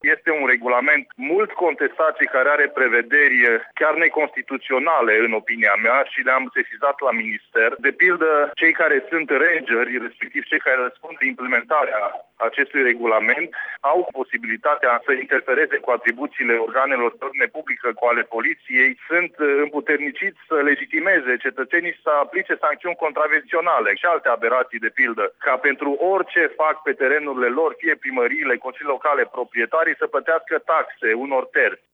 Este un regulament mult contestat și care are prevederi chiar neconstituționale, în opinia mea, și le-am sesizat la minister. De pildă, cei care sunt rangeri, respectiv cei care răspund de implementarea acestui regulament, au posibilitatea să interfereze cu atribuțiile organelor de ordine publică, cu ale poliției, sunt împuterniciți să legitimeze cetățenii să aplice sancțiuni contravenționale și alte aberații, de pildă, ca pentru orice fac pe terenurile lor, fie primăriile, consilii locale, proprietarii, să plătească taxe unor terți.